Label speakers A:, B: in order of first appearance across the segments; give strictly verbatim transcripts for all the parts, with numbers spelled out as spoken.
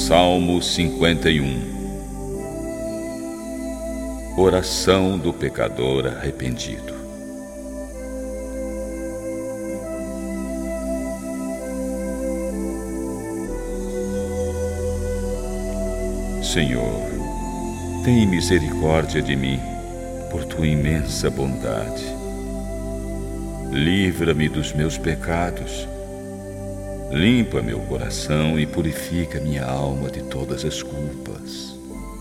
A: Salmo cinquenta e um. Oração do pecador arrependido. Senhor, tem misericórdia de mim, por tua imensa bondade. Livra-me dos meus pecados. Limpa meu coração e purifica minha alma de todas as culpas.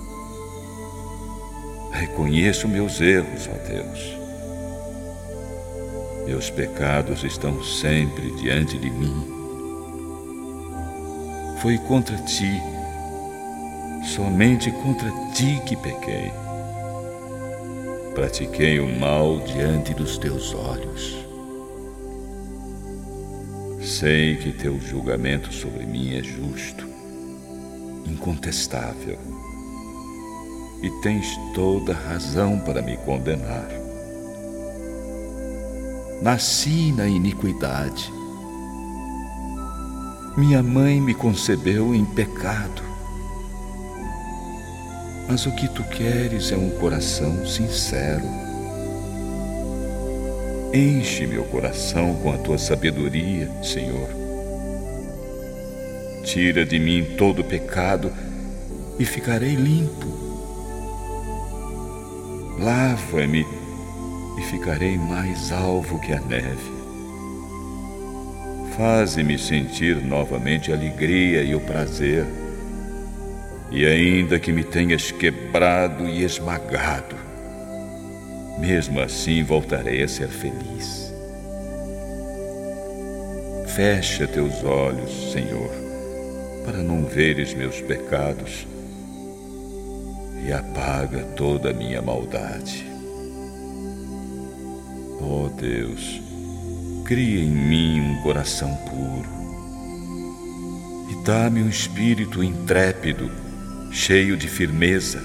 A: Reconheço meus erros, ó Deus. Meus pecados estão sempre diante de mim. Foi contra ti, somente contra ti que pequei. Pratiquei o mal diante dos teus olhos. Sei que teu julgamento sobre mim é justo, incontestável, e tens toda razão para me condenar. Nasci na iniquidade. Minha mãe me concebeu em pecado. Mas o que tu queres é um coração sincero. Enche meu coração com a tua sabedoria, Senhor. Tira de mim todo pecado e ficarei limpo. Lava-me e ficarei mais alvo que a neve. Faze-me sentir novamente a alegria e o prazer. E ainda que me tenhas quebrado e esmagado, mesmo assim voltarei a ser feliz. Fecha teus olhos, Senhor, para não veres meus pecados, e apaga toda a minha maldade. Ó Deus, cria em mim um coração puro, e dá-me um espírito intrépido, cheio de firmeza.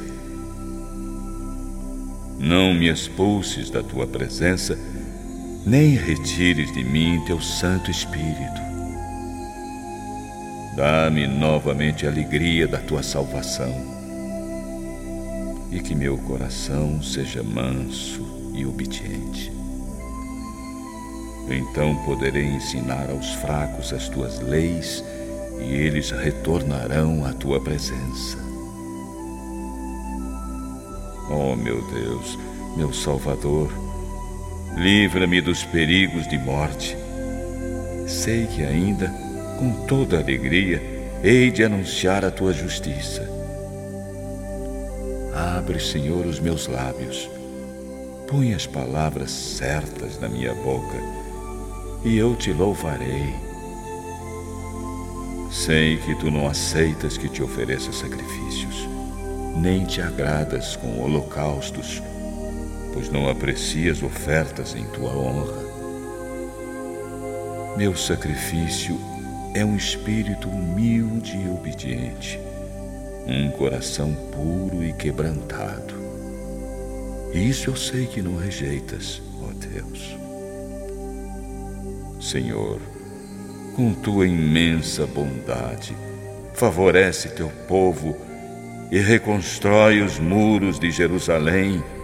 A: Não me expulses da tua presença, nem retires de mim teu Santo Espírito. Dá-me novamente a alegria da tua salvação, e que meu coração seja manso e obediente. Então poderei ensinar aos fracos as tuas leis, e eles retornarão à tua presença. Ó meu Deus, meu Salvador, livra-me dos perigos de morte. Sei que ainda, com toda alegria, hei de anunciar a tua justiça. Abre, Senhor, os meus lábios. Põe as palavras certas na minha boca, e eu te louvarei. Sei que tu não aceitas que te ofereça sacrifícios, nem te agradas com holocaustos, pois não aprecias ofertas em tua honra. Meu sacrifício é um espírito humilde e obediente, um coração puro e quebrantado. Isso eu sei que não rejeitas, ó Deus. Senhor, com tua imensa bondade, favorece teu povo e reconstrói os muros de Jerusalém,